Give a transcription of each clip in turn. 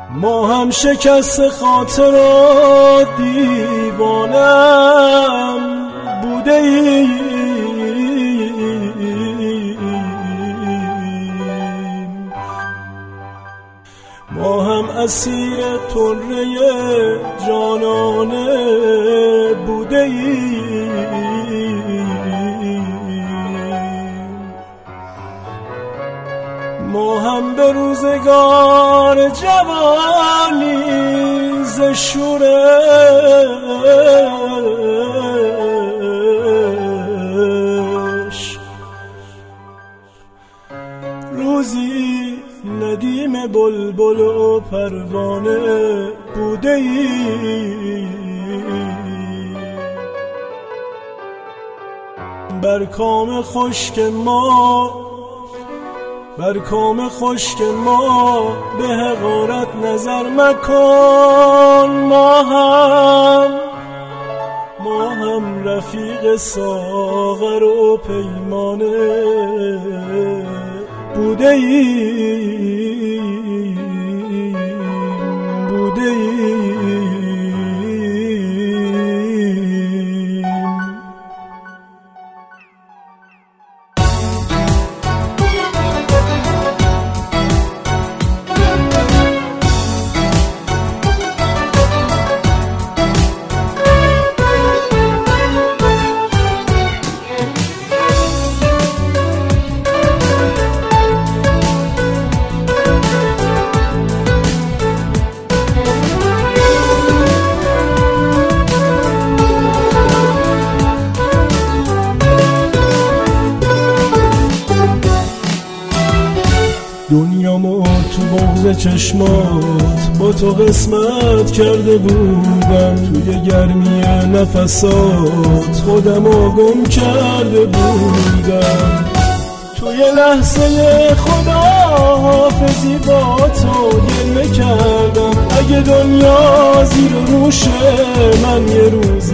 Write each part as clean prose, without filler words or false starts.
ما هم شکست خاطرات دیوانم بوده ایم، ما هم اسیر طره جانانه بوده ایم، ما هم به روزگار جوانی ز شورش روزی ندیم بلبل و پروانه بوده ایم، بر کام خشک ما به حقارت نظر مکن، ما هم رفیق ساغر و پیمانه بوده ایم. دنیامو تو بغض چشمات با تو قسمت کرده بودم، توی گرمی نفسات خودمو گم کرده بودم، توی لحظه خداحافظی با تو گریه کردم، اگه دنیا زیر روشه من یه روزی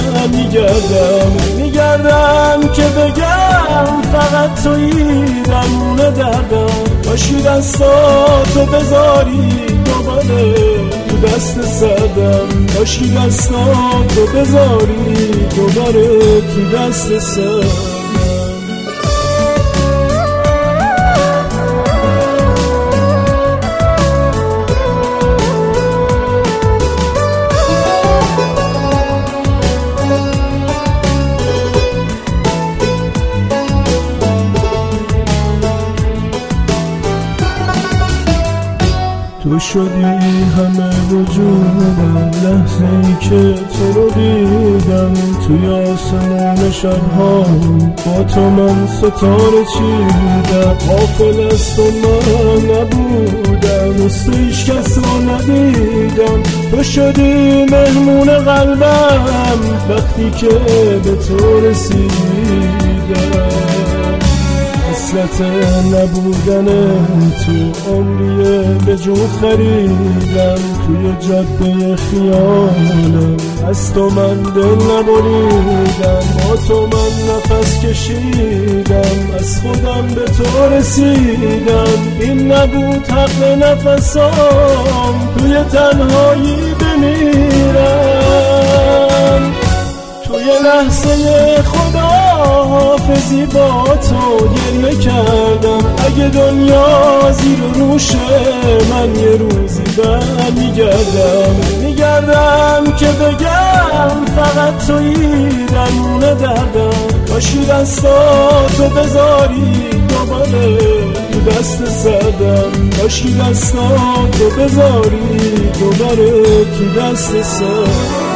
میگردم که بگم فقط تویی درمون دردم، باشی دستاتو بذاری دوباره تو دست سردم، باشی دستاتو بذاری دوباره تو دست سردم. تو شدی همه وجودم لحظه‌ای که تو رو دیدم، توی آسمون شب‌ها با تو من ستاره چیدم، غافل از تو من نبودم، مثل هیچ کس رو ندیدم، تو شدی مهمون قلبم وقتی که به تو رسیدم، حسرت نبودن تو عمریه به جو خریدم، توی جاده خیالم از تو من دل نبریدم، با تو من نفس کشیدم، از خودم به تو رسیدم، این نبود حق نفسام توی تنهایی بمیرم، توی لحظه خداحافظی با تو گریه کردم، اگه دنیا زیر روشه من یه روزی میگردم که بگم فقط تویی درمون دردم، باشی دستاتو بذاری دوباره تو دست سردم، باشی دستاتو بذاری دوباره تو دست سردم.